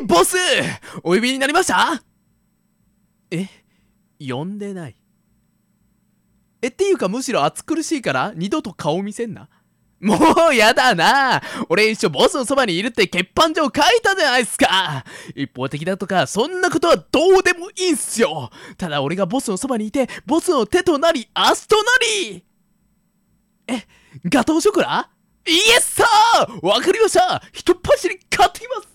ボス、お呼びになりました？呼んでない。っていうかむしろ暑苦しいから二度と顔見せんな。もうやだな。俺一緒ボスのそばにいるって欠板状書いたじゃないっすか。一方的だとかそんなことはどうでもいいんすよ。ただ俺がボスのそばにいてボスの手となり足となり。ガトーショコラ？イエスサー！わかりました。一っ走り買ってきます。